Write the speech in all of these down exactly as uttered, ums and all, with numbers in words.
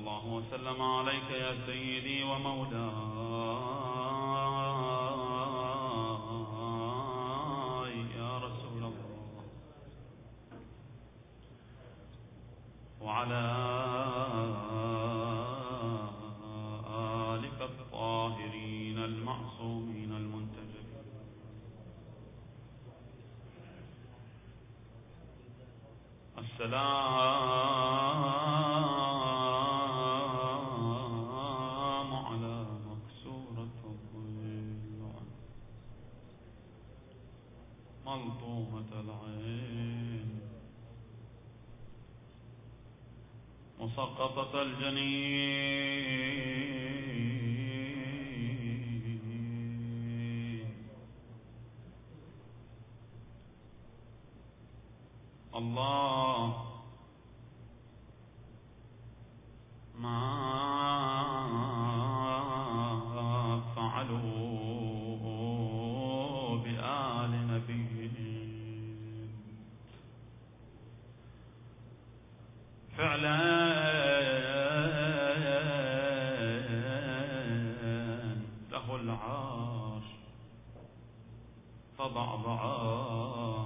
الله وسلم عليك يا سيدي ومولاي يا رسول الله، وعلى آلك الطاهرين المعصومين المنتجبين. السلام على مكسورة الظل ملطومة العين مسقطة الجنين. الله ما فعلوا بآل نبيهم فعلا له العرش فضعضعا.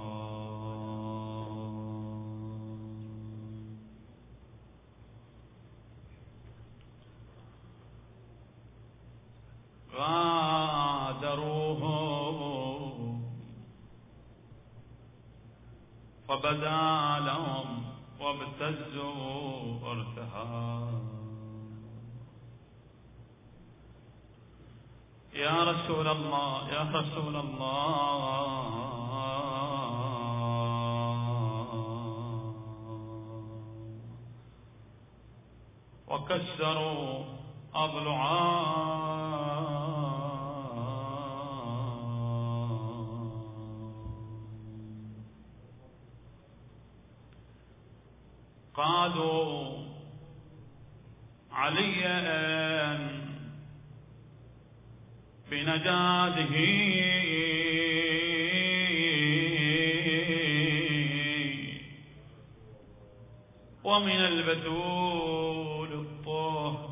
غادروه فبدا لهم وابتزوا ارتهاب. يا رسول الله يا رسول الله وكسروا أضلعا قادوا عليا بنجاده ومن البتول الطه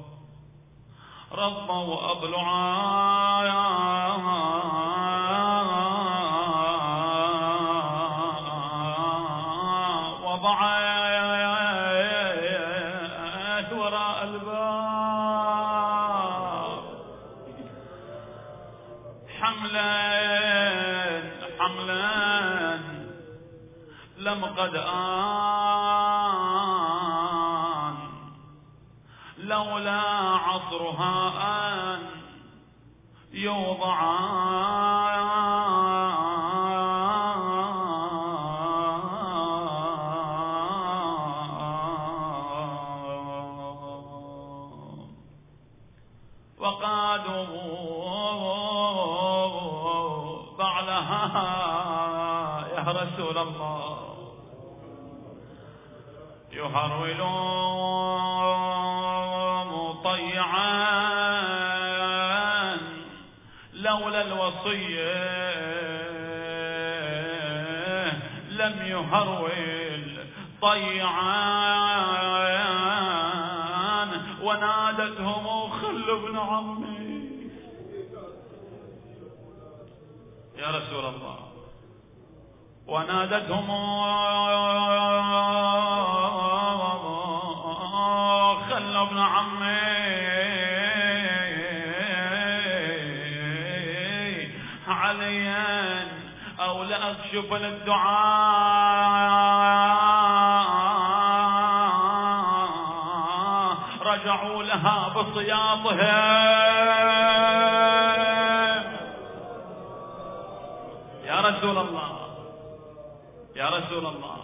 رضوا أضلعا وضعت وراء الباب حملا حملا لم قد آن لولا عصرها أن يوضعان وقادوا بعلها يا رسول الله يهرولون مطيعا لولا الوصية لم يهرول طيعا. ونادتهم خلوا ابن عمي يا رسول الله ونادتهم خلوا ابن عمي عليا أو لأكشف للدعاء. رجعوا لها بصياطها يا رسول الله يا رسول الله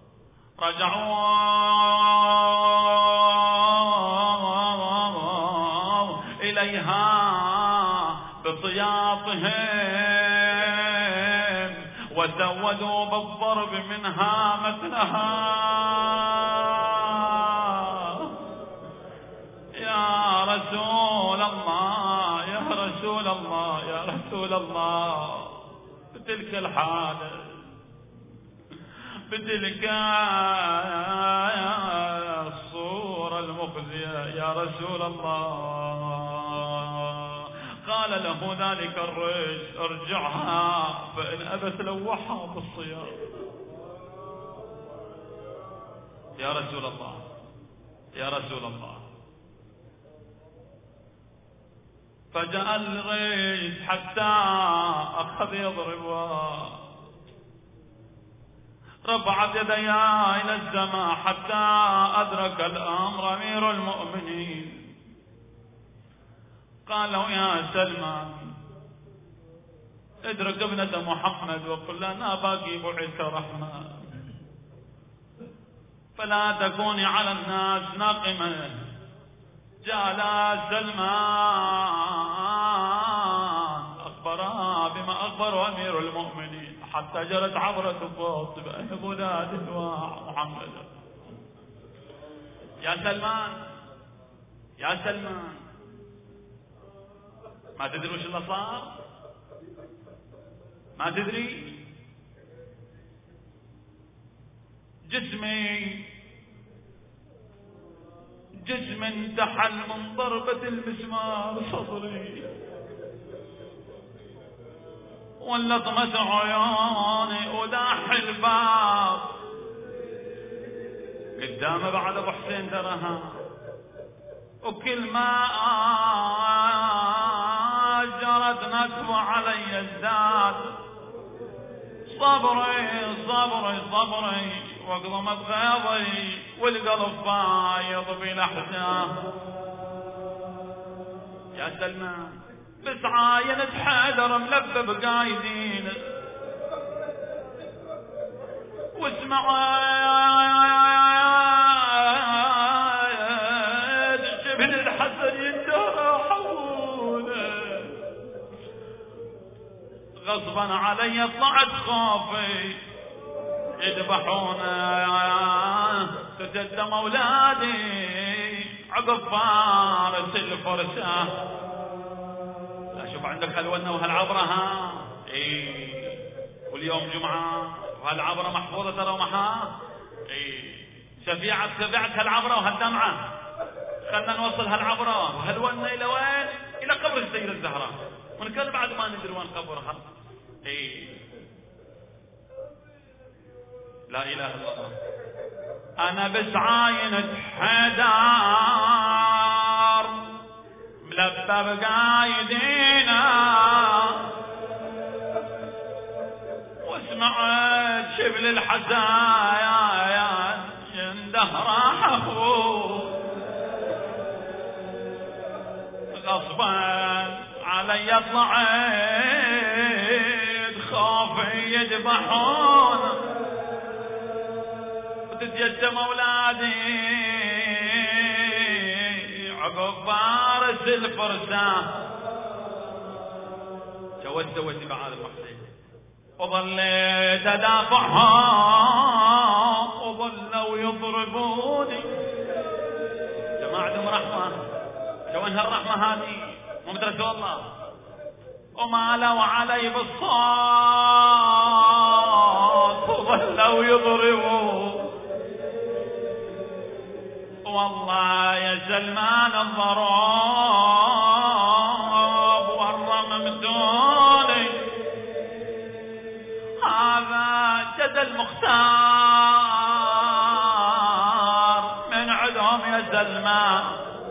رجعوا إليها بصياطهم وزودوا بالضرب منها مثلها. يا رسول الله يا رسول الله يا رسول الله بتلك الحالة بتلك الصورة المخيفة مخزية يا رسول الله. قال له ذلك الرجل ارجعها فإن أبت لوحها بالصيام. يا رسول الله يا رسول الله. فجاء الرجل حتى أخذ يضربها، رفعت يديها إلى السماء حتى أدرك الأمر أمير المؤمنين. قال له يا سلمان ادرك ابنة محمد وقل لنا باقي بعث رحمة، فلا تكوني على الناس ناقمة. جاء سلمان أخبرها بما أخبر أمير المؤمنين حتى جرت عبرة فاطمة بناده ومحمد. يا سلمان يا سلمان ما تدري وش اللي صار؟ ما تدري؟ جسمي جسم انتحل من ضربة المسمار صدري، واللطمة عيوني وداح الباب قدامه بعد ابو حسين تراها، وكل ما جرت نكبة علي ازداد صبري صبري صبري واقضمت غيظي والقلب فايض بلحظة. يا سلمان بس عاينت حيدر ملبب قايدين واسمع شبل الحسن يندهر حوله غصبا علي طلعت خوفي يذبحونا تجدم اولادي عقب فارس الفرسه. لا شوف عندك هالونه وهالعبره ها اي، واليوم جمعه وهالعبره محفوظه ترى ومحا اي، شفيعه شفيعه هالعبره وهالدمعه. خلنا نوصل هالعبره وهالونه الى وين؟ الى قبر السيدة الزهراء، ونكل بعد ما ندري وين قبرها. اي لا اله الا الله. انا بس عاينة حدار ملبب قايدينا واسمعت شبل الحزايا يندهر غصبا علي طلعت خوفي يذبحون وتتيتم اولادي عقب فارس الفرسان. جوز سويتي بعد المحسين وظليت ادافعهم وظلوا يضربوني. جماعتهم رحمه، شو وين هالرحمه هذه؟ مو مدرسه والله. ومالوا علي بالصوت وظلوا يضربوا. والله يا سلمان الضراب والرمم دوني، هذا جد المختار من عدهم يا سلمان.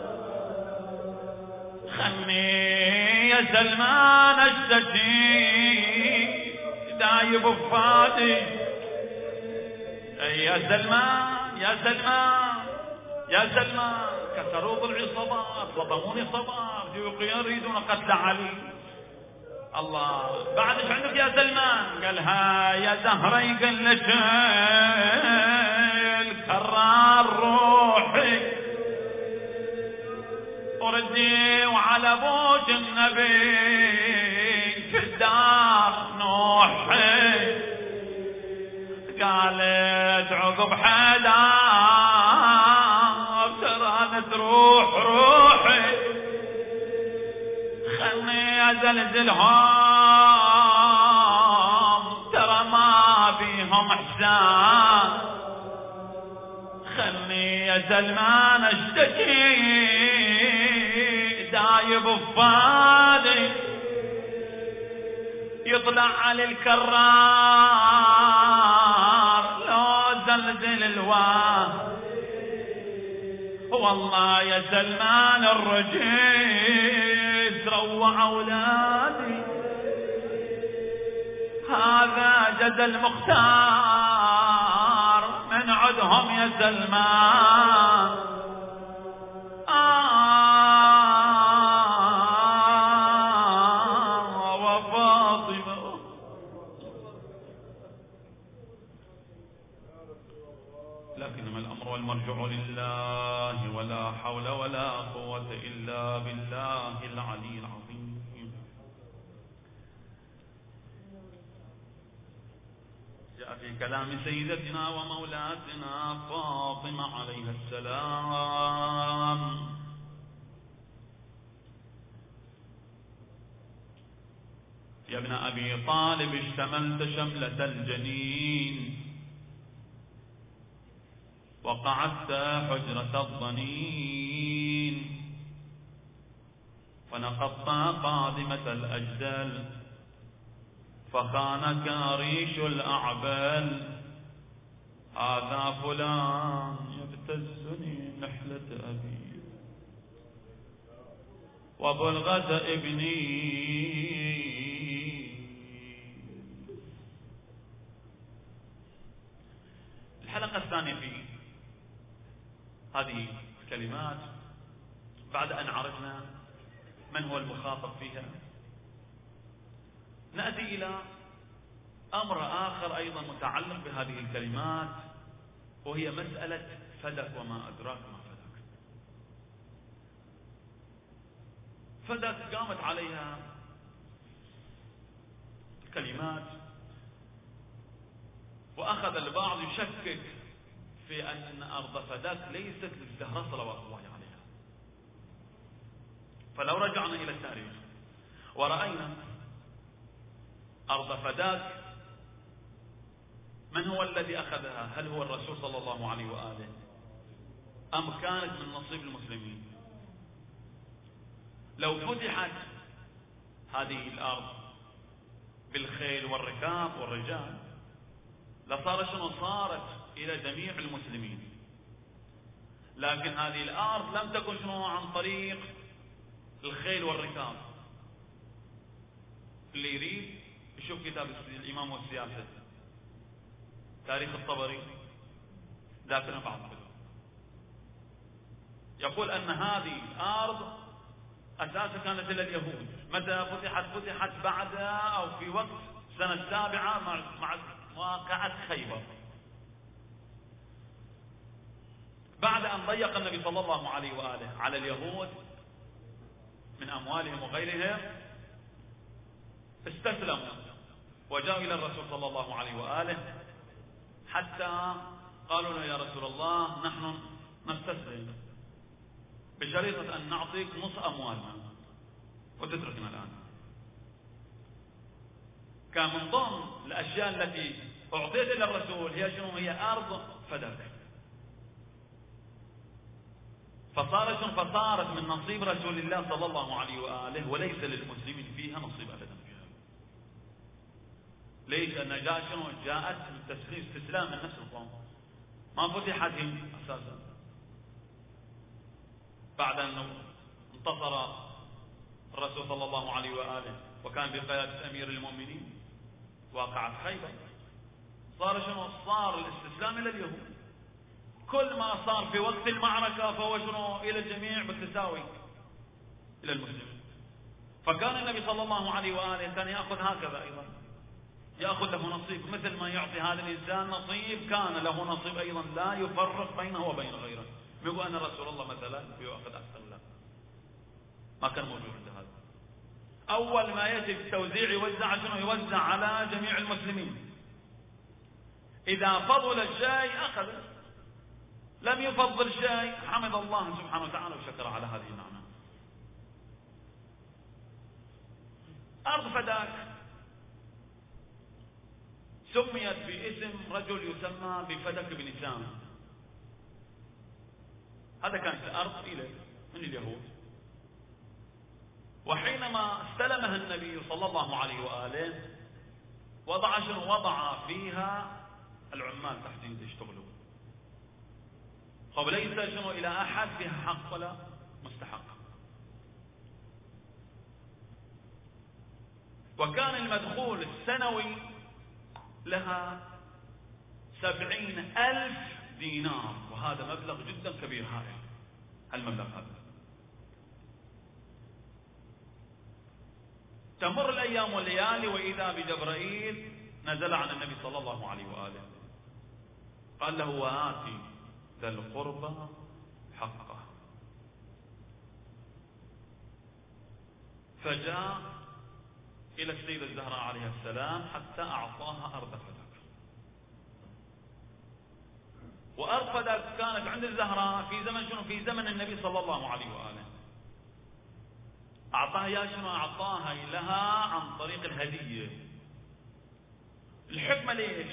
خلني يا سلمان اشتكي دايب بفادي. يا سلمان يا سلمان يا سلمان كسروا ضلعي صبار صدموني صبار جيوقيا يريدون قتل علي. الله بعد ايش عندك يا سلمان؟ قالها يا زهري قلت الكرار روحي وردي وعلى بوج النبي في الدار نوحي. قالت عقب حدار ترى تروح روحي، خلني ازلزلهم ترى ما بيهم احسان. خلني يا سلمان اشتكي دايب بفادي يطلع على الكرار لو زلزل الواه والله يا سلمان الرجيس روع أولادي هذا جد المختار من عدهم يا سلمان آه وفاطمة لكنما الأمر والمرجع لله ولا حول ولا قوة إلا بالله العلي العظيم. جاء في كلام سيدتنا ومولاتنا فاطمة عليها السلام: يا ابن أبي طالب اشتملت شملة الجنين وقعدت حجرة الضنين ونقضت قادمة الأجدال فخانك ريش الأعبال هذا فلان يبتزني نحلة أبي وبلغة ابني. الحلقة الثانية في هذه الكلمات بعد أن عرفنا من هو المخاطب فيها نأتي إلى أمر آخر أيضا متعلق بهذه الكلمات وهي مسألة فدك وما أدراك ما فدك. فدك قامت عليها كلمات وأخذ البعض يشكك في أن أرض فدك ليست للزهراء صلوات الله عليها. فلو رجعنا إلى التاريخ ورأينا أرض فداك من هو الذي أخذها؟ هل هو الرسول صلى الله عليه وآله أم كانت من نصيب المسلمين؟ لو فتحت هذه الأرض بالخيل والركاب والرجال لصار شنو؟ صارت إلى جميع المسلمين. لكن هذه الأرض لم تكن شنو؟ عن طريق الخيل والركاب. اللي يريد يشوف كتاب الإمام والسياسة تاريخ الطبري ذاكرنا بعض يقول أن هذه الأرض أساسا كانت إلى اليهود. متى فتحت؟ فتحت بعد أو في وقت سنة السابعة مع واقعة خيبر، بعد أن ضيق النبي صلى الله عليه وآله على اليهود من أموالهم وغيرهم استسلموا وجاءوا إلى الرسول صلى الله عليه وآله حتى قالوا له: يا رسول الله نحن نستسلم بشريطة أن نعطيك نصف أموالنا وتتركنا الآن. كان من ضمن الأشياء التي أعطيت إلى الرسول هي شنو؟ هي أرض فدك. فصارت فصارت من نصيب رسول الله صلى الله عليه وآله وليس للمسلمين فيها نصيب أبدا. ليش؟ أن جاء شنو؟ جاءت من تسليم استسلام من نفس القوم، ما فتحت أساسا. بعد أن انتصر الرسول صلى الله عليه وآله وكان بقيادة أمير المؤمنين واقعت خيبر، صار شنو؟ صار الاستسلام إلى اليهود. كل ما صار في وقت المعركة فهو شنو؟ إلى الجميع بالتساوي إلى المسلمين. فكان النبي صلى الله عليه وآله كان يأخذ هكذا أيضا، يأخذ له نصيب مثل ما يعطي هذا الإنسان نصيب كان له نصيب أيضا لا يفرق بينه وبين غيره. يقول أن رسول الله مثلا يأخذ أكثر، لا، ما كان موجود عند هذا. أول ما يأتي التوزيع يوزع شنو؟ يوزع على جميع المسلمين. إذا فضل الشيء أخذ، لم يفضل شيء حمد الله سبحانه وتعالى وشكر على هذه النعمة. أرض فداك سميت باسم رجل يسمى بفدك بن سام. هذا كانت الأرض إلى من اليهود. وحينما استلمها النبي صلى الله عليه وآله وضع شنو؟ وضع فيها العمال تحت يده يشتغلوا. طب ليس شنو إلى أحد فيها حق ولا مستحق. وكان المدخول السنوي لها سبعين ألف دينار، وهذا مبلغ جدا كبير هائل. المبلغ هذا تمر الأيام والليالي وإذا بجبرائيل نزل عن النبي صلى الله عليه وآله قال له وآتي ذا القربى حقه. فجاء إلى السيدة الزهراء عليه السلام حتى أعطاها أرض فدك. وأرض فدك كانت عند الزهراء في زمن شنو؟ في زمن النبي صلى الله عليه وآله. أعطاها يا شنو؟ أعطاها لها عن طريق الهدية. الحكمة ليش؟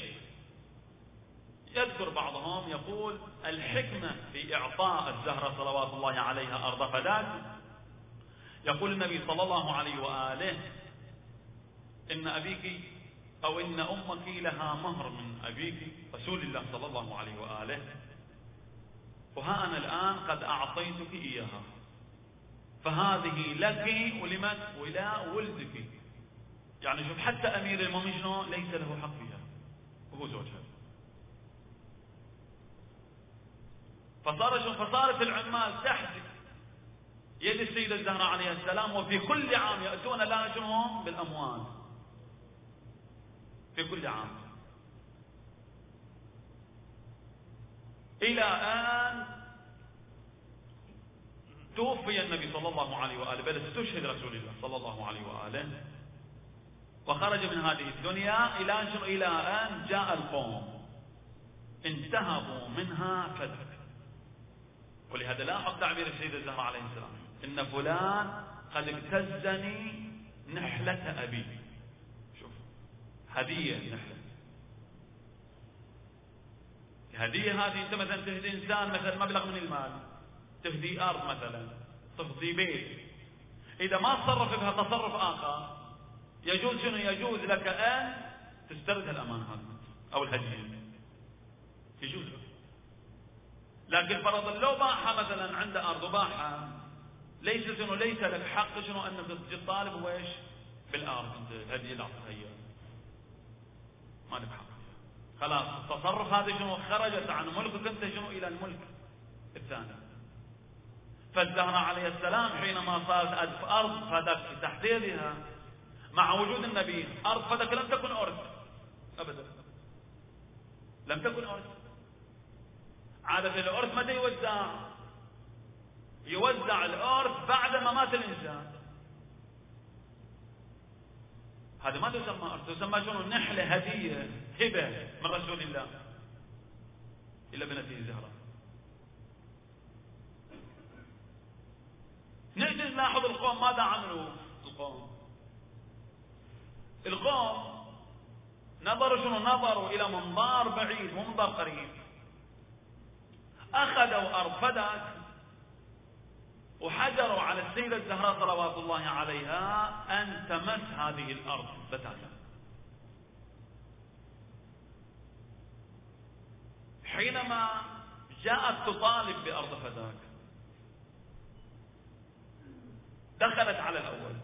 يذكر بعضهم يقول الحكمة في إعطاء الزهرة صلوات الله عليها أرض فداك، يقول النبي صلى الله عليه وآله إن أبيك أو إن أمك لها مهر من أبيك رسول الله صلى الله عليه وآله، وها أنا الآن قد أعطيتك إياها، فهذه لك ولمن؟ ولا ولدك. يعني شوف حتى أمير المؤمنين شنو؟ ليس له حق فيها وهو زوجها. فصار شنو؟ فصارت العمال تحت يد السيدة الزهراء عليه السلام، وفي كل عام يأتون لها شنو؟ بالأموال. في كل عام إلى أن توفي النبي صلى الله عليه وآله، بل استشهد رسول الله صلى الله عليه وآله وخرج من هذه الدنيا إلى أن إلى أن جاء القوم انتهبوا منها فدك. ولهذا لاحظ تعبير السيدة الزهراء عليه السلام إن فلان قد ابتزني نحلة أبي. شوف هدية نحلة، هدية هذه أنت مثلا تهدي إنسان مثلا مبلغ من المال، تهدي أرض مثلا، تهدي بيت، إذا ما تصرف بها تصرف آخر يجوز شنو؟ يجوز لك أن تسترد الأمانة هذه أو الهدية، يجوز لك. لكن فرضا لو باعها مثلا عند أرض وباعها، ليس شنو؟ ليس لك حق شنو أنك تجي طالب هو إيش؟ بالأرض أنت الهدية اللي أعطيتها إياه ما لك حق. خلاص التصرف هذا شنو؟ خرجت عن ملكك أنت شنو إلى الملك الثاني. فالزهراء عليه السلام حينما صارت ألف أرض فدك في تحت يدها مع وجود النبي، أرض فدك لم تكن أرض أبدا، لم تكن أرض. عادة الأرض متى يوزع؟ يوزع الأرض بعد ما مات الإنسان. هذا ما تسمى أرض، تسمى شنو؟ نحلة، هدية، هبة من رسول الله إلى ابنته الزهراء. نجي نلاحظ القوم ماذا عملوا. القوم القوم نظروا شنو؟ نظروا إلى منظار بعيد ومنظار قريب. أخذوا أرض فدك وحجروا على السيدة الزهراء صلوات الله عليها أن تمس هذه الأرض بتاتا. حينما جاءت تطالب بأرض فداك دخلت على الأول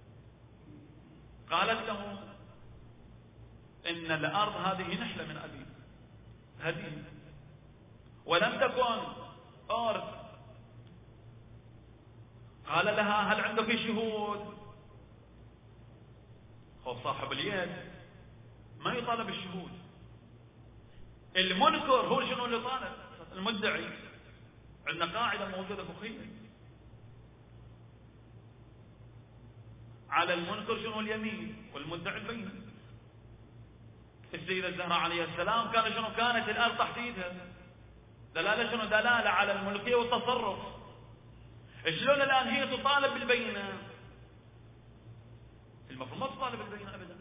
قالت له إن الأرض هذه نحلة من أبي، هدية، ولم تكن أرض. قال لها هل عندك شهود؟ هو صاحب اليد ما يطالب الشهود، المنكر هو شنو اللي طالب؟ المدعي. عندنا قاعدة موجودة فقهية على المنكر شنو؟ اليمين، والمدعي البينة. السيدة الزهراء عليه السلام كان شنو؟ كانت الأرض تحت يدها، دلالة شنو؟ دلالة على الملكية والتصرف. شلون الآن هي تطالب بالبينة؟ المفروض ما تطالب بالبينة أبدا،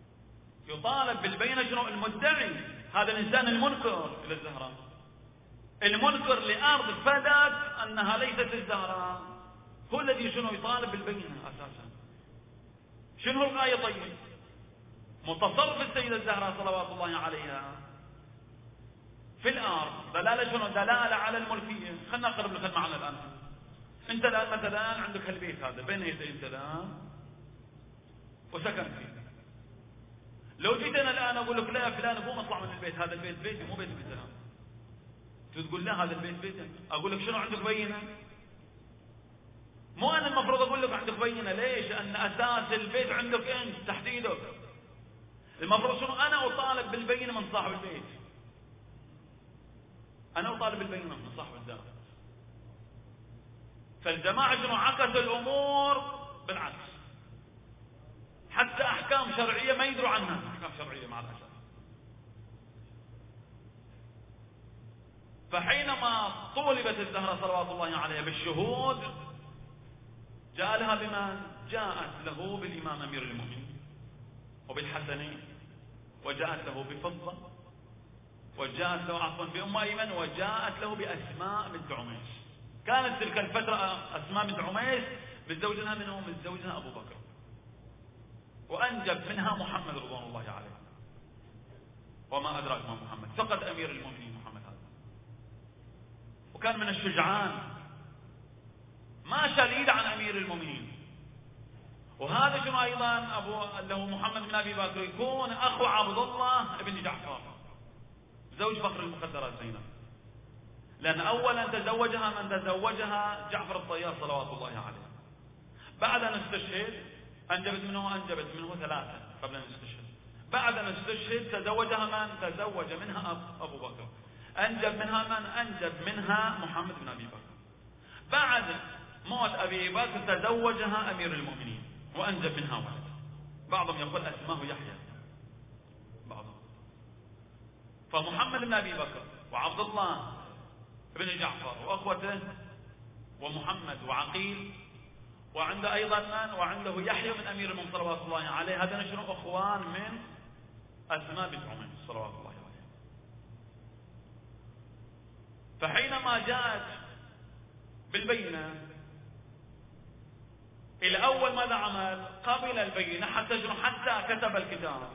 يطالب بالبينة شنو؟ المدعي، هذا الإنسان المنكر إلى الزهراء. المنكر لأرض فدت أنها ليست الزهراء هو الذي شنو يطالب بالبينة أساسا. شنو الغاية؟ طيب متصرف السيدة الزهراء صلوات الله عليها في الأرض دلالة شنو؟ دلالة على الملكية. خلنا نقرب لك المعنى الآن. أنت الآن مثلا عندك هالبيت هذا بين يدي أنت الآن وسكن فيه. لو جيت أنا الآن أقول لك لا فلان قوم اطلع من البيت، هذا البيت بيتي مو بيت فلان. تقول لا هذا البيت بيتك. أقول لك شنو عندك بينة؟ مو أنا المفروض أقول لك عندك بينة. ليش؟ أن أساس البيت عندك أنت تحت إيدك. المفروض شنو؟ أنا أطالب بالبينة من صاحب البيت. أنا أطالب بالبينة من صاحب الدار. فالجماعة شنو عكسوا الأمور بالعكس، حتى أحكام شرعية ما يدروا عنها، أحكام شرعية مع الأسف. فحينما طولبت الزهرة صلوات الله عليها بالشهود جاء لها بمن؟ جاءت له بالإمام أمير المؤمنين وبالحسنين، وجاءت له بفضة، وجاءت له عفوا بأم أيمن، وجاءت له بأسماء بنت عميس. كانت تلك الفترة أسماء بنت عميس متزوجها منهم متزوجها أبو بكر، وأنجب منها محمد رضوان الله عليه. وما أدراك ما محمد، فقد أمير المؤمنين محمد هذا، وكان من الشجعان ما شليد عن أمير المؤمنين. وهذا شنو أيضا أبو له محمد بن أبي بكر يكون أخو عبد الله بن جعفر زوج فخر المخدرات زينب، لأن أولا تزوجها من تزوجها جعفر الطيار صلوات الله عليه. بعد أن استشهد أنجبت منه أنجبت منه ثلاثة قبل أن يستشهد. بعد أن استشهد تزوجها من تزوج منها أبو بكر، أنجب منها من أنجب منها محمد بن أبي بكر. بعد موت أبي بكر تزوجها أمير المؤمنين وأنجب منها ولد، بعضهم يقول أسماه يحيى بعضهم. فمحمد بن أبي بكر وعبد الله بن جعفر وأخوته ومحمد وعقيل، وعنده أيضا من؟ وعنده يحيى من أمير المؤمنين صلوات الله عليه. هذا شنو؟ أخوان من أسماء بنت عميس صلوات الله عليه. فحينما جاءت بالبينة الأول ماذا عمل؟ قبل البينة حتى شنو؟ حتى كتب الكتاب،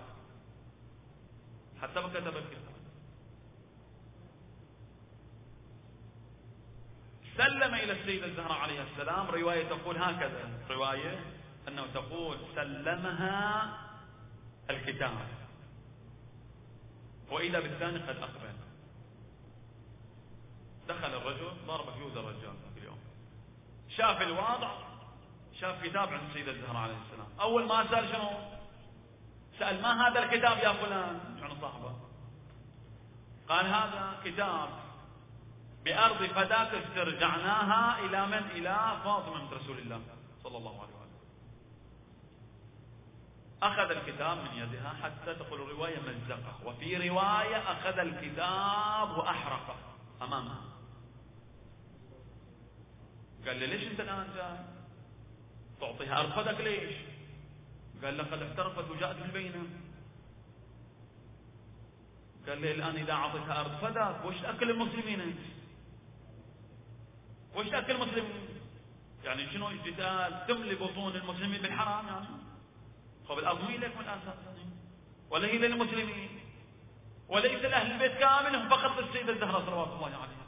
حتى كتب الكتاب سلم إلى السيدة الزهراء عليه السلام. رواية تقول هكذا، رواية أنه تقول سلمها الكتاب وإذا بالثاني قد أقبل. دخل الرجل ضرب فيوز الرجال اليوم، شاف الوضع، شاف كتاب عند السيدة الزهراء عليه السلام. أول ما سأل شنو؟ سأل ما هذا الكتاب يا فلان؟ يعني صاحبه. قال هذا كتاب بأرض فداك استرجعناها إلى من؟ إلى فاطمة بنت رسول الله صلى الله عليه وسلم. أخذ الكتاب من يدها حتى تقول الرواية مزقه، وفي رواية أخذ الكتاب وأحرقه أمامها. قال لي ليش أنت الآن جاي تعطيها أرض فدك ليش؟ قال لقد احترقت وجاءت بالبينة. قال لي الآن إذا أعطيتها أرض فدك وش تأكل المسلمين أنت؟ وش تأكل المسلمين؟ يعني شنو الجدال؟ تملي بطون المسلمين بالحرام يعني؟ خب الأرض مين لك من الأساس؟ ولا هي للمسلمين؟ وليس لأهل البيت كاملهم فقط للسيدة الزهراء صلوات الله عليها.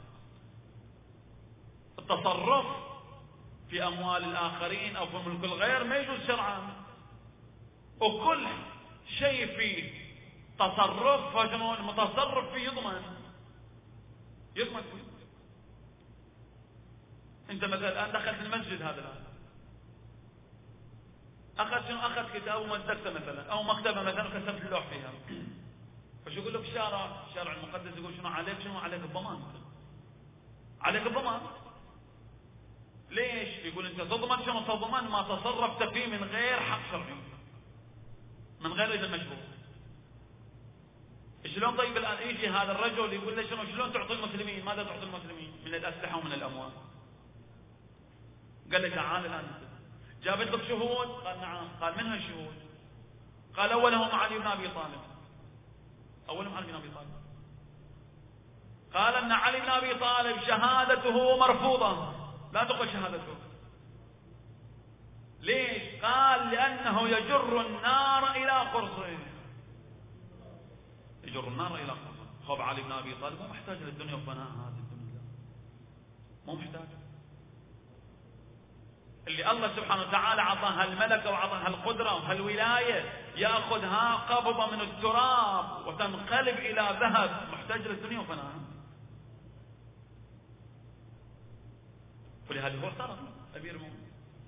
التصرف في أموال الآخرين أو في ملك الغير ما يجوز شرعا، وكل شيء فيه تصرف فشنو المتصرف فيه يضمن يضمن فيه. انت مثلا الان دخلت المسجد هذا الان، اخذ شنو؟ اخذ كتاب ومزقته مثلا او مكتبه مثلا وكتبت اللوح فيها، فشو يقول لك الشارع الشارع المقدس يقول شنو عليك؟ شنو عليك؟ الضمان، عليك الضمان. ليش؟ يقول انت تضمن شنو؟ تضمن ما تصرفت فيه من غير حق شرعي، من غير اذن مشروع. شلون طيب الان يجي هذا الرجل يقول له شنو؟ شلون تعطي المسلمين؟ ماذا تعطي المسلمين من الاسلحه ومن الاموال؟ قال له تعال الان جابت لك شهود؟ قال نعم. قال من هالشهود؟ قال اولهم علي بن ابي طالب. اولهم علي بن ابي طالب. قال أن علي بن أبي طالب شهادته مرفوضة، لا تقبل شهادته. ليش؟ قال لأنه يجر النار إلى قرصه، يجر النار إلى قرصه. خب علي بن أبي طالب مو محتاج للدنيا وفناء، هذه الدنيا مو محتاج. اللي الله سبحانه وتعالى عطاها الملكة وعطاها القدرة وهالولاية يأخذها قبضة من التراب وتنقلب إلى ذهب، محتاج للدنيا وفناء. ولهذا هو اعترض أمير المؤمنين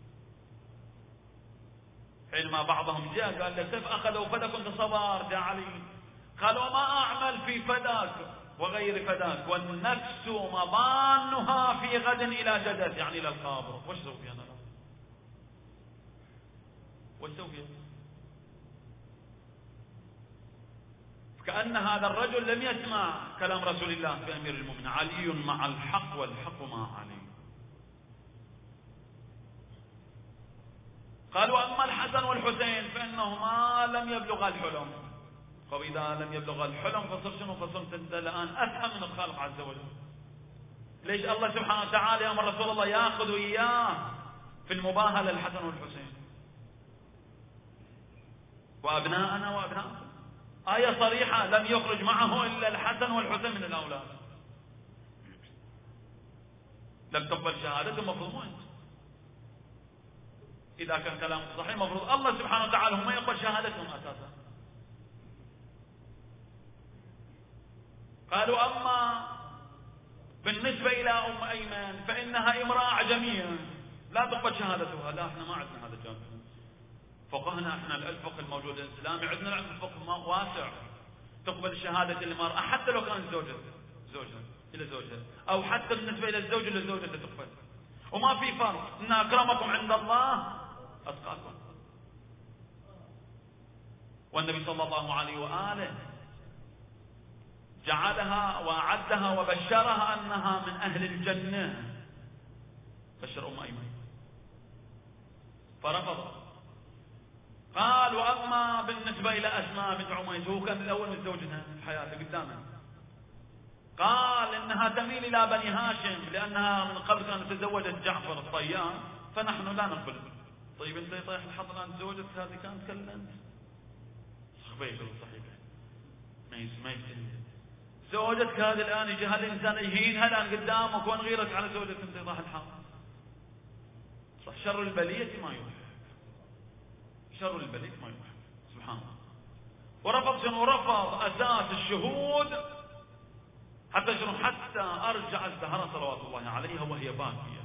حينما بعضهم جاء قال له كيف أخذوا فدك وانت صبار يا علي؟ قال وما أعمل في فداك وغير فداك، والنفس مضانها في غد إلى جدد، يعني إلى القبر. وش سوفي أنا؟ وش سوفي؟ كأن هذا الرجل لم يسمع كلام رسول الله في أمير المؤمنين: علي مع الحق والحق مع علي. قالوا أما الحسن والحسين فإنهما لم يبلغ الحلم. فإذا لم يبلغ الحلم فصر شنو؟ فصرت أنت الآن أفهم من الخالق عز وجل. ليش الله سبحانه وتعالى أمر رسول الله يأخذ إياه في المباهلة الحسن والحسين وأبناءنا وأبناءكم؟ آية صريحة: لم يخرج معه إلا الحسن والحسين من الأولاد. لم تقبل شهادته، مفروض أنت إذا كان كلام صحيح مفروض الله سبحانه وتعالى هم يقبل شهادتهم أساسا. قالوا أما بالنسبة إلى أم أيمن فإنها امرأة عجمية لا تقبل شهادتها. لا، احنا ما عندنا هذا الجانب. فقهنا احنا الفقه الموجود الإسلامي عندنا العلم الفقه واسع، تقبل شهادة المرأة حتى لو كانت زوجة زوجها إلى زوجها، أو حتى بالنسبة إلى الزوج إلى زوجته تقبل، وما في فرق. إن أكرمكم عند الله أتقاكم. والنبي صلى الله عليه وآله جعلها وأعدها وبشرها أنها من أهل الجنة، بشر أم أيمن فرفض. قال وأما بالنسبة إلى أسماء بنت عميس، هو كان الأول من زوجها في حياته قدامه، قال إنها تميل إلى بني هاشم لأنها من قبل كانت تزوجت جعفر الطيان، فنحن لا نقبل. طيب أنت طيح الحظ الآن تزوجت هذه كانت كلمت صحبيك صحيح ما يسمى زوجتك هذه الآن يجي هالإنسان يهينها الآن قدامك ونغيرك على زوجتك أنت طاح الحظ. صح، شر البلية ما يوحى، شر البلية ما يوحى سبحان الله. ورفض شنو؟ ورفض أساس الشهود حتى شنو؟ حتى أرجع الزهرة صلوات الله عليها وهي باكية.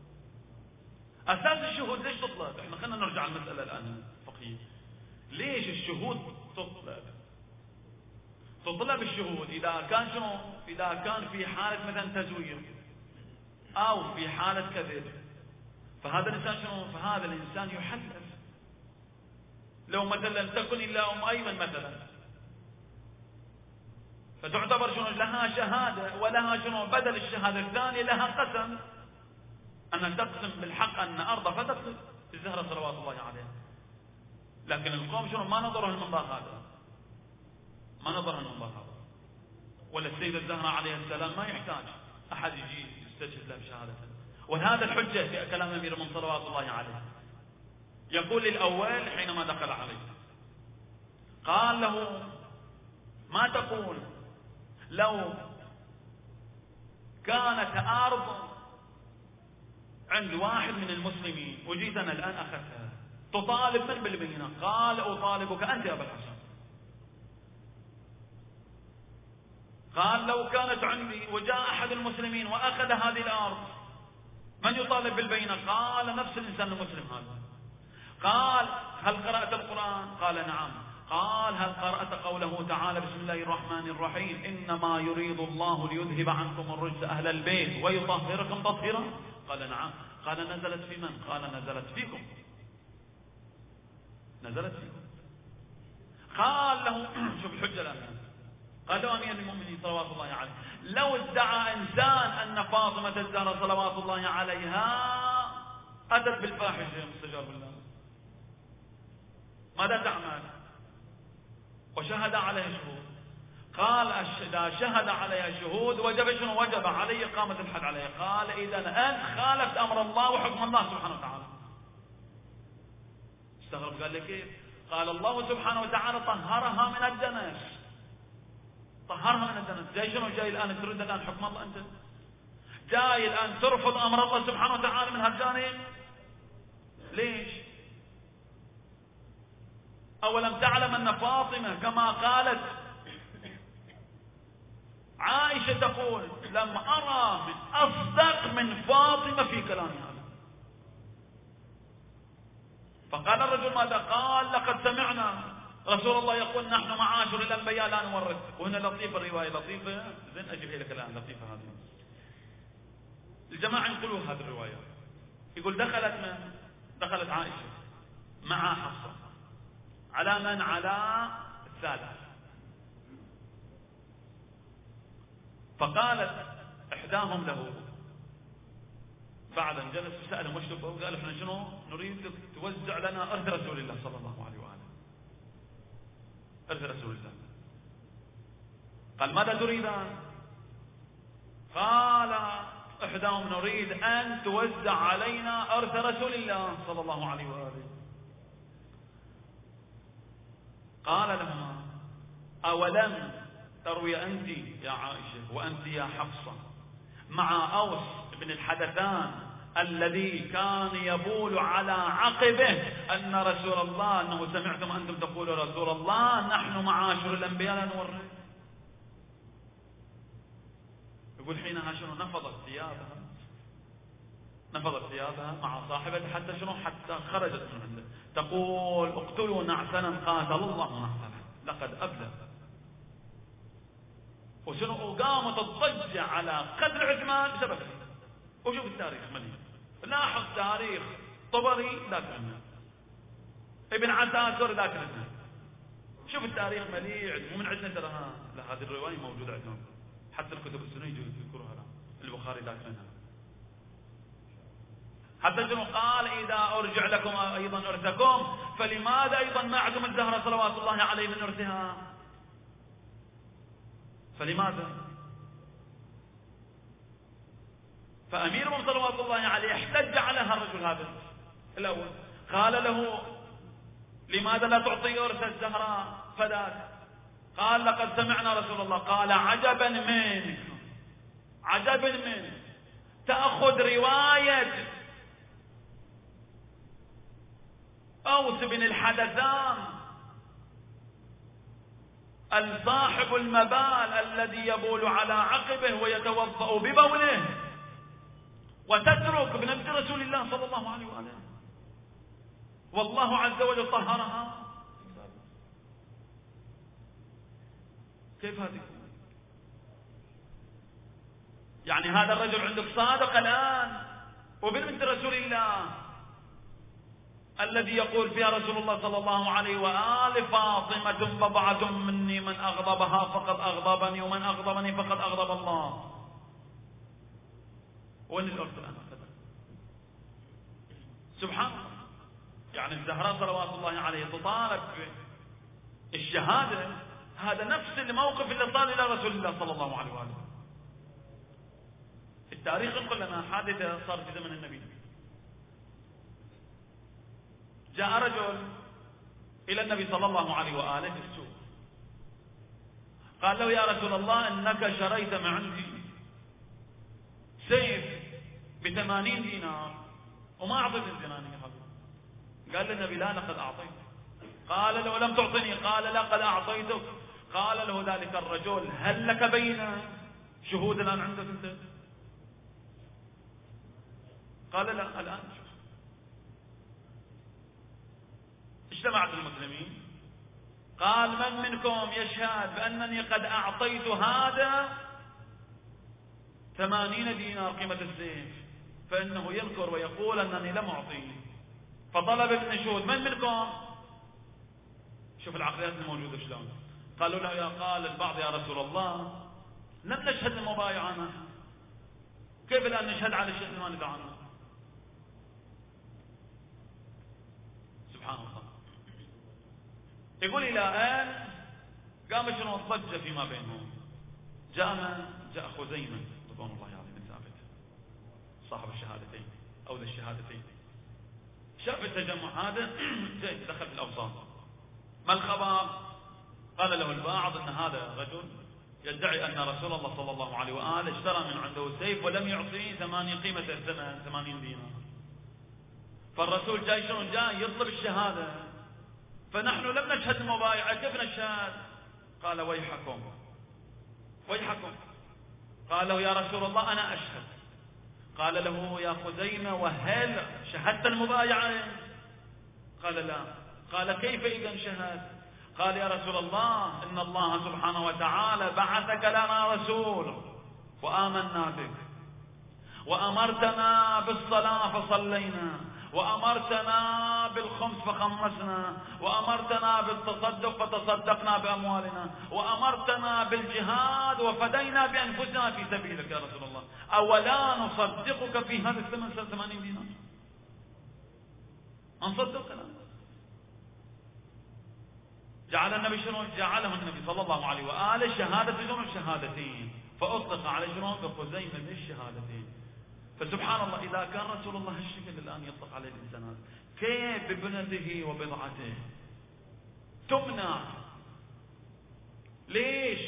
أساس الشهود ليش تطلب؟ احنا خلينا نرجع المسألة الآن الفقهية. ليش الشهود تطلب؟ تطلب الشهود إذا كان شنو؟ إذا كان في حالة مثلا تزوير أو في حالة كذب، فهذا الإنسان شنو؟ فهذا الإنسان يحلف. لو مثلا لم تكن إلا أم أيمن مثلا، فتعتبر شنو؟ لها شهادة ولها شنو؟ بدل الشهادة الثانية لها قسم أن تقسم بالحق أن أرض فتت الزهرة صلوات الله عليها. لكن القوم شنو؟ ما نظروا المنظر هذا، ما نظروا المنظر هذا. ولا السيدة الزهرة عليه السلام ما يحتاج أحد يجي يستشهد له بشهادته. وهذا الحجة في كلام أمير المؤمنين صلوات الله عليه. يقول للأول حينما دخل عليه قال له ما تقول لو كانت أرض عند واحد من المسلمين وجيت أنا الآن أخذتها، تطالب من بالبينة؟ قال أطالبك أنت يا أبا الحسن. قال لو كانت عندي وجاء أحد المسلمين وأخذ هذه الأرض، من يطالب بالبينة؟ قال نفس الإنسان المسلم هذا. قال هل قرأت القرآن؟ قال نعم. قال هل قرأت قوله تعالى بسم الله الرحمن الرحيم إنما يريد الله ليذهب عنكم الرجس أهل البيت ويطهركم تطهيرا؟ قال نعم. قال نزلت في من؟ قال نزلت فيكم، نزلت فيكم. قال له شوف الحجة الآن. قال له أمير المؤمنين صلوات الله عليه لو ادعى إنسان أن فاطمة الزهراء صلوات الله عليها أتت بالفاحشة مستجار بالله، ماذا تعمل؟ وشهد عليه شهود. قال إذا شهد علي شهود وجب شنو؟ وجب علي إقامة الحد عليه. قال إذا أنت خالفت أمر الله وحكم الله سبحانه وتعالى. استغرب قال لي كيف؟ قال الله سبحانه وتعالى طهرها من الدنس، طهرها من الدنس. جاي شنو؟ جاي الآن تريد الآن حكم الله أنت؟ جاي الآن ترفض أمر الله سبحانه وتعالى من هالجانب؟ ليش؟ أولم تعلم أن فاطمة كما قالت عائشة تقول لم أرى من أصدق من فاطمة في كلامها. فقال الرجل ماذا؟ قال لقد سمعنا رسول الله يقول نحن معاشر الأنبياء لا نورث. وهنا لطيفة الرواية، لطيفة زين أجيب لك الآن لطيفة هذه. الجماعة يقولوا هذه الرواية، يقول دخلت من؟ دخلت عائشة مع حفصة على من؟ على الثالث. فقالت إحداهم له بعد أن جلس وسألهم وش تبغوا؟ قال احنا شنو نريد توزع لنا أرث رسول الله صلى الله عليه وآله، أرث رسول الله. قال ماذا تريدان؟ قال إحداهم نريد أن توزع علينا أرث رسول الله صلى الله عليه وآله. قال لهما أولم تروي أنت يا عائشة وأنت يا حفصة مع أوس بن الحدثان الذي كان يبول على عقبه أن رسول الله أنه سمعتم أنتم تقولوا رسول الله نحن معاشر الأنبياء لا نورث. يقول حينها شنو؟ نفضت ثيابها، نفضت ثيابها مع صاحبتها حتى شنو؟ حتى خرجت من عنده. تقول اقتلوا نعسنا قاتل الله نعسنا لقد أبلى. وشنو؟ وقامت الضجة على قتل عثمان بسبب. وشوف التاريخ مليء، لاحظ تاريخ طبري ذاكرنا، ابن عساكر ذاكرنا، شوف التاريخ مليء. مو من عندنا ترى، لا هذه الرواية موجودة عندهم، حتى الكتب السنة يذكروها، البخاري ذاكرنا. حتى شنو قال؟ إذا أرجع لكم أيضا أرثكم فلماذا أيضا ما عدم الزهرة صلوات الله عليه من أرثها؟ فلماذا؟ فأميرهم صلوات الله عليه احتج على الرجل هذا الأول، قال له لماذا لا تعطي أرث الزهراء فذاك؟ قال لقد سمعنا رسول الله. قال عجبا منك، عجبا منك تأخذ رواية أوس بن الحدثان الصاحب المبال الذي يبول على عقبه ويتوضأ ببوله، وتترك بنت رسول الله صلى الله عليه وآله والله عز وجل طهرها. كيف هذه؟ يعني هذا الرجل عندك صادق الآن وبنت رسول الله الذي يقول فيها رسول الله صلى الله عليه وآله فاطمة بضعة مني من أغضبها فقد أغضبني ومن أغضبني فقد أغضب الله. وين الأرث الآن؟ سبحان الله. يعني الزهراء صلوات الله عليه تطالب الشهادة، هذا نفس الموقف اللي صار إلى رسول الله صلى الله عليه وآله. التاريخ يقول لنا حادثة صار في زمن النبي. جاء رجل إلى النبي صلى الله عليه وآله في السوق، قال له يا رسول الله إنك شريت من عندي سيف بثمانين دينار وما أعطيت الدنانير. قال للنبي لا لقد أعطيت. قال له لم تعطني؟ قال لا قد أعطيتك. قال له ذلك الرجل هل لك بين شهود الآن عندك أنت؟ قال لا الآن. اجتمعت المسلمين، قال من منكم يشهد بأنني قد أعطيت هذا ثمانين دينار قيمة السيف، فإنه ينكر ويقول أنني لم أعطيه. فطلب ابن شهود من منكم؟ شوف العقليات الموجودة شلون. قالوا له يا قال البعض يا رسول الله لم نشهد المبايعة نحن، كيف الآن نشهد على شيء ما ندعى عنه؟ سبحان الله. يقول إلى أن قام شنو الضجة فيما بينهم. جاء من؟ جاء خزيمة رضوان الله عليه بن ثابت صاحب الشهادتين أو ذا الشهادتين، شاف التجمع هذا جاي دخل في الأوساط. ما الخبر؟ قال له البعض أن هذا رجل يدعي أن رسول الله صلى الله عليه وآله اشترى من عنده سيف ولم يعطيه ثمانية قيمة الثمن ثمانين دينار. فالرسول جاي شنو؟ جاي يطلب الشهادة، فنحن لم نشهد المبايعة، كيف نشهد؟ قال ويحكم ويحكم. قال له يا رسول الله أنا أشهد. قال له يا خزيمة وهل شهدت المبايعة؟ قال لا. قال كيف إذا شهد؟ قال يا رسول الله إن الله سبحانه وتعالى بعثك لنا رسول وآمنا بك، وأمرتنا بالصلاة فصلينا، وأمرتنا بالخمس فخمسنا، وأمرتنا بالتصدق فتصدقنا بأموالنا، وأمرتنا بالجهاد وفدينا بأنفسنا في سبيلك يا رسول الله، أولا نصدقك في هذا الثمن ثمانين دينار؟ نصدقنا. جعل النبي شنو؟ جعله النبي صلى الله عليه وآله شهادة شنو؟ الشهادتين، فأطلق على شنو؟ بخزيمة الشهادتين. فسبحان الله إذا كان رسول الله هالشكل الآن يطلق عليه الإنسان هذا، كيف بابنته وبضعته تمنع؟ ليش؟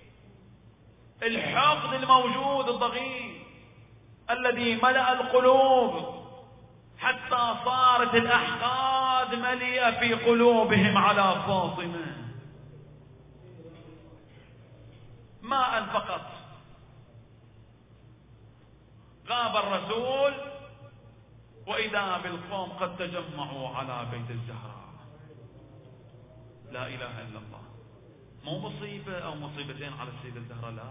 الحقد الموجود الضغيط الذي ملأ القلوب حتى صارت الأحقاد مليئة في قلوبهم على فاطمة. ما أن فقط غاب الرسول وإذا بالقوم قد تجمعوا على بيت الزهراء. لا إله إلا الله. مو مصيبة أو مصيبتين على السيدة الزهراء، لا،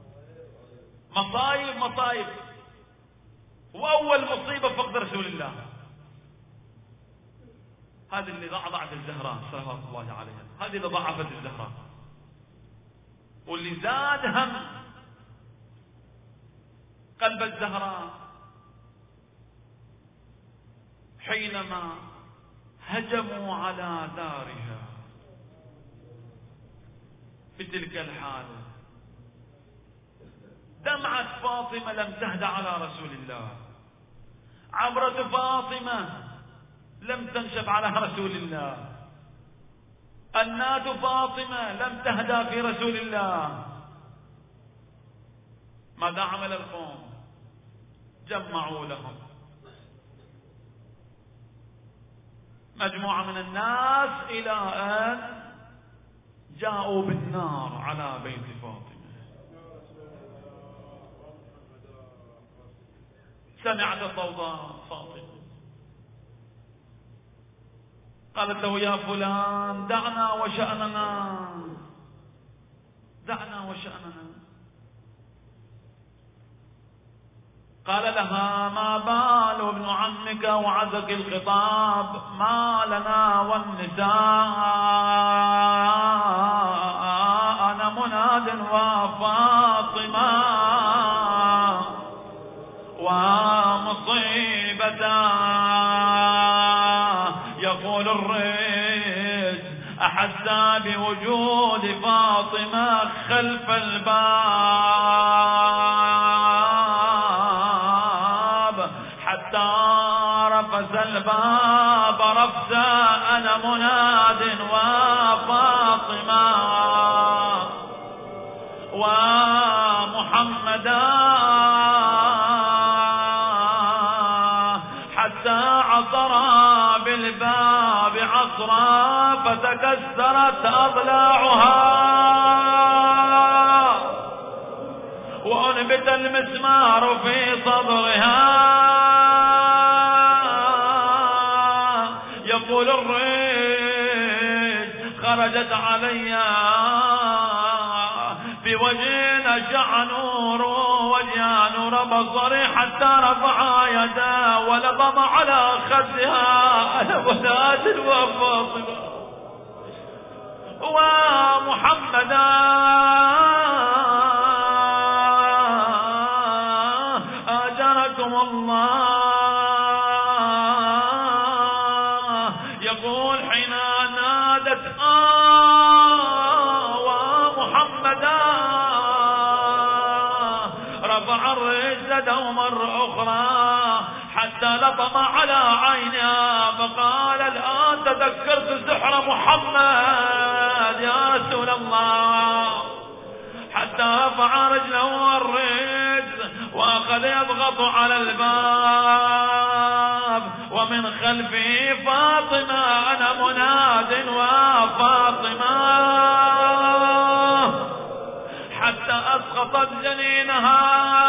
مصايب مصايب. وأول مصيبة فقد رسول الله، هذه اللي ضعضعت الزهراء صلوات الله عليها، هذه اللي ضعفت الزهراء، واللي زاد هم قلب الزهراء حينما هجموا على دارها بتلك الحالة. دمعة فاطمة لم تهدأ على رسول الله، عبرة فاطمة لم تنشب على رسول الله، أنات فاطمة لم تهدأ في رسول الله. ماذا عمل القوم؟ جمعوا لهم مجموعة من الناس إلى أن جاءوا بالنار على بيت فاطمة. سمعت الضوضاء فاطمة، قالت له يا فلان دعنا وشأننا، دعنا وشأننا. قال لها ما بال ابن عمك وعزك الخطاب، ما لنا والنساء، أنا مناد وفاطمة ومصيبة. يقول الرئيس أحس بوجود فاطمة خلف الباب حتى رفس الباب رفسا، أنا مناد وفاطمة ومحمدا، حتى عصرا بالباب عصرا فتكسرت أضلاعها وأنبت المسمار في صدرها. يقول الريش خرجت علي بوجهنا شع نور وجه نور بصري حتى رفع يدا ولضم على خدها، أنا مناد وفاطمة ومحمدا أجركم الله. يقول حين نادت آوى رفع الرجل دوما أخرى حتى لطم على عينه فقال الآن تذكرت سحر محمد يا رسول الله. حتى رفع رجله الرجل وأخذ يضغط على الباب ومن خلفه فاطمة أنا مناد وفاطمة حتى أسقطت جنينها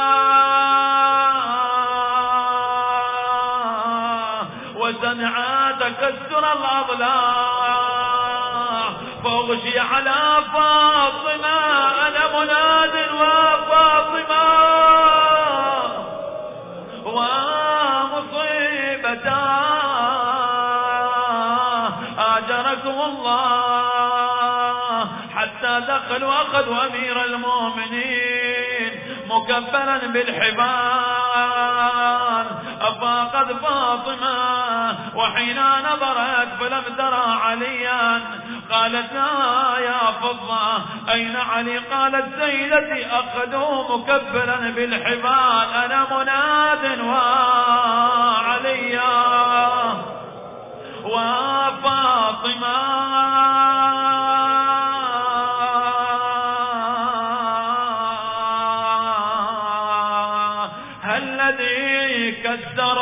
وسمعت تكسر الأضلاع فأغشي على فاطمة أنا مناد وفاطمة ومصيبتاه آجركم الله. حتى دخلوا وأخذوا أمير المؤمنين مكبلا بالحبال. أفاقت فاطمة وحين نظرت فلم ترى عليا قالت يا فضة أين علي؟ قالت سيدتي أخذوه مكبلا بالحبال أنا مناد وعليا وفاطمة. الذي كسر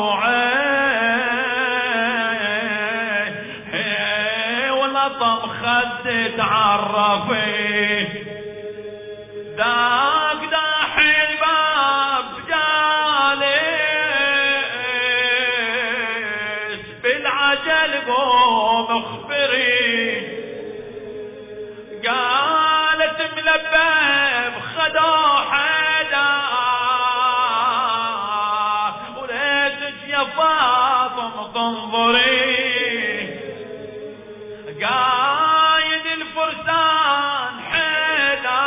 ضلوعي ولطم خدي تعرفي داك داحي الباب جالس بالعجل قوم اخبري. قالت ملبب خدو حدا يا فاطم تنظري. قايد الفرسان حيدا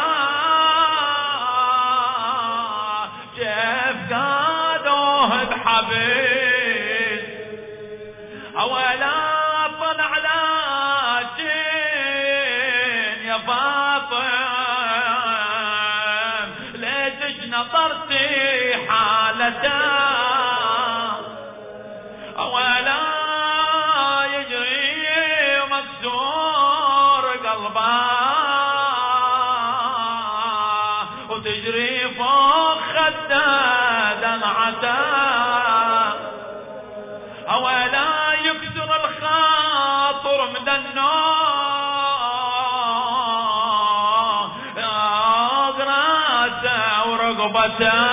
كيف قادوه بحبيب اولا طلع لكن يا فاطم ليش نظرتي حالته ولا يجري مكسور قلبه وتجري فوق خده دمعته ولا يكسر الخاطر من النار راسه ورقبته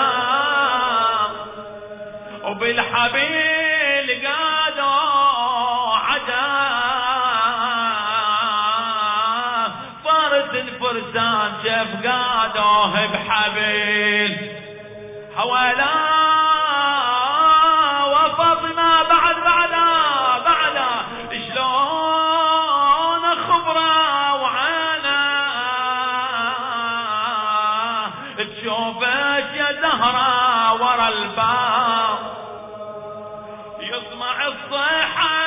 وبالحبيب قادوا عدا فارس الفرسان شاف قادوه بحبيل حوالا وفاطمة بعد بعدا بعدا شلون خبره وعينه تشوفك يا زهرة ورا الباب يسمع الصيحة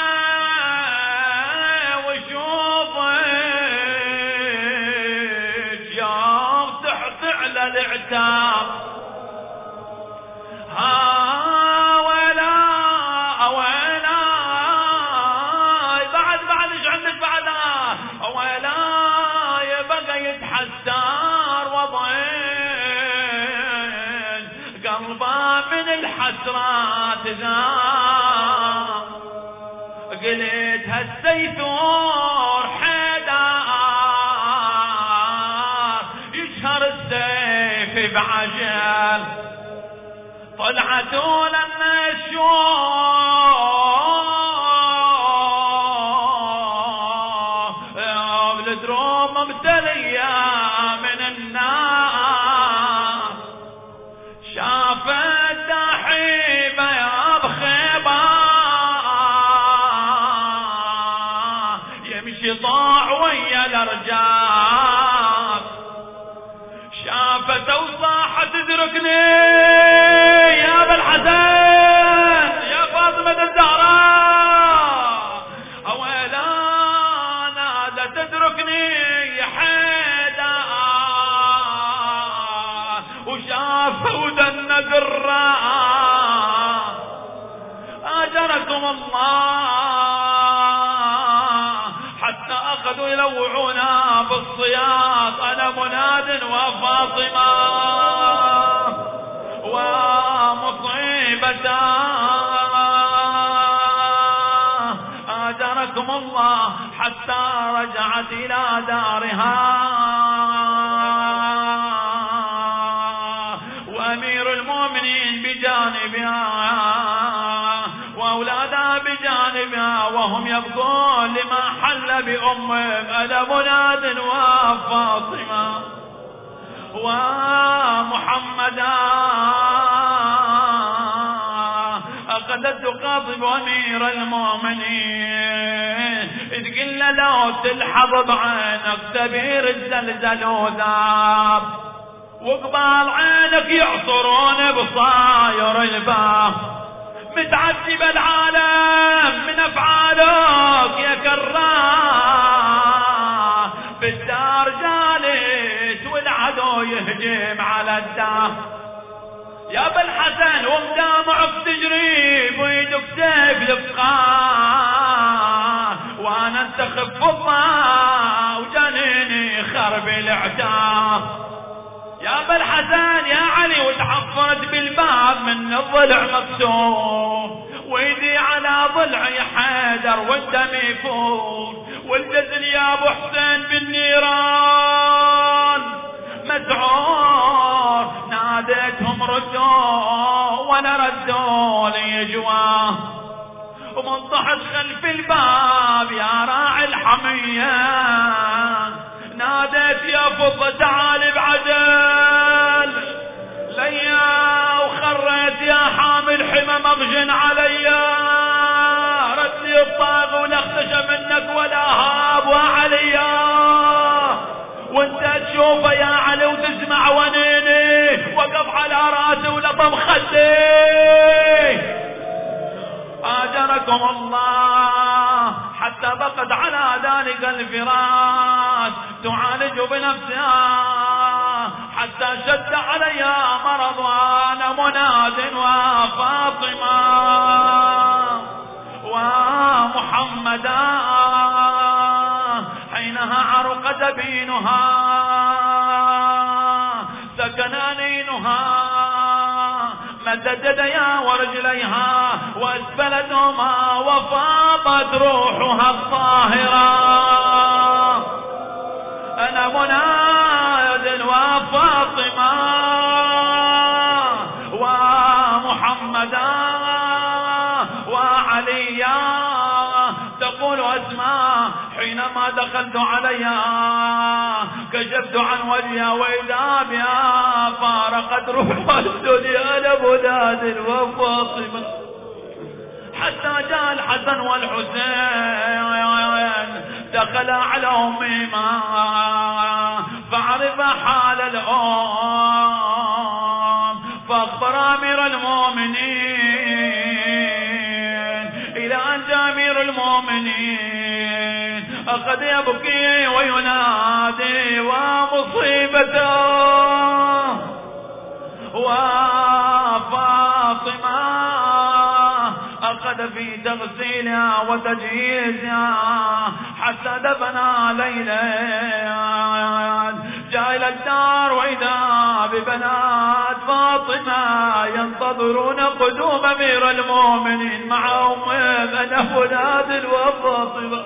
ويشوفك يرتح على العتاب. ها ولا ولا بعد بعد ايش عندك بعدها ولا يبقى يتحسر وضين قلبه من الحسرات ذاب. قلت هالسيثور حيدار يشهر السيف بعجل طلعتوا لما الشوق بالدروب ممتلية من النار. شافت دحيبة يا بخيبة يمشي طاع ويا الارجال. شافت وصاحت تدركني يا ابا الحسن يا فاطمة الزهراء اويلا نادى تدركني يا حيدر. وشافت فودا نذرا آجركم الله حتى أخذوا يلوعونا بالصياط أنا مناد وفاطمة ومصيبة آجركم الله حتى رجعت إلى دارها وأمير المؤمنين بجانبها وأولادها بجانبها وهم يبكون لما حل بأمهم أنا مناد وفاطمة ومحمدا أخذت تخاطب أمير المؤمنين إذ قلنا لو تلحظ بعينك تبير الزلزل وذاب وقبال عينك يعصرون بصاير الباب متعجب العالم من أفعالك يا كرام بالدار جالس والعدو يهجم على الدار يا ابا الحسن ومدامعك تجري ويدك سيف لفقان وانا انت خف الله وجنيني خرب العتاب يا ابا الحسن يا علي وتحفرت بالباب من الضلع مكسور ويدي على ضلعي حيدر والدم يفور والجزل يا ابو حسين بالنيران مسعور ناديتهم ردوا ولا ردوا لي جواه ومنطحت خلف الباب يا راعي الحمية ناديت يا فضة تعالي بعجل ليا وخريت يا حامل حمى مغجن عليا رد لي الطاغ ولا اختشى منك ولا هاب وعليا وانت تشوفه يا علي وتسمع ونيني وقف على راسي ولطم خدي آجركم الله حتى بقت على ذلك الفراش تعالج بنفسها حتى شد عليها مرض وانا مناد وفاطمة ومحمدا حينها عرق جبينها سكن أنينها مدت يديها ورجليها واسفلتهما وفاضت روحها الطاهرة أنا مناد وفاطمة ومحمدا وعليا تقول أسماء حينما دخلت عليها كشفت عن وجهها وإذا بها فارقت روحها الدنيا أنا مناد وفاطمة حتى جاء الحسن والحسين دخل على أمهما فعرف حال الأم فأخبر أمير المؤمنين إلى أن جاء أمير المؤمنين أخذ يبكي وينادي ومصيبته وفاطمة أخذ في تغسيلها وتجهيزها حتى دفنا ليلا جاء إلى الدار وإذا ببنات فاطمة ينتظرون قدوم أمير المؤمنين مع أمهم أنا مناد وفاطمة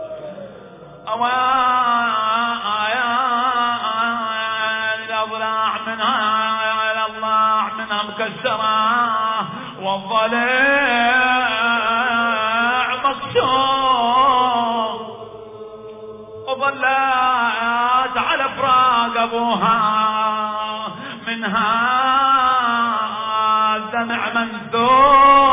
أوان الأضلاع منها الأضلاع منها مكسرة والضلع مكسور وظلت على فراق أبوها منها دمع منثور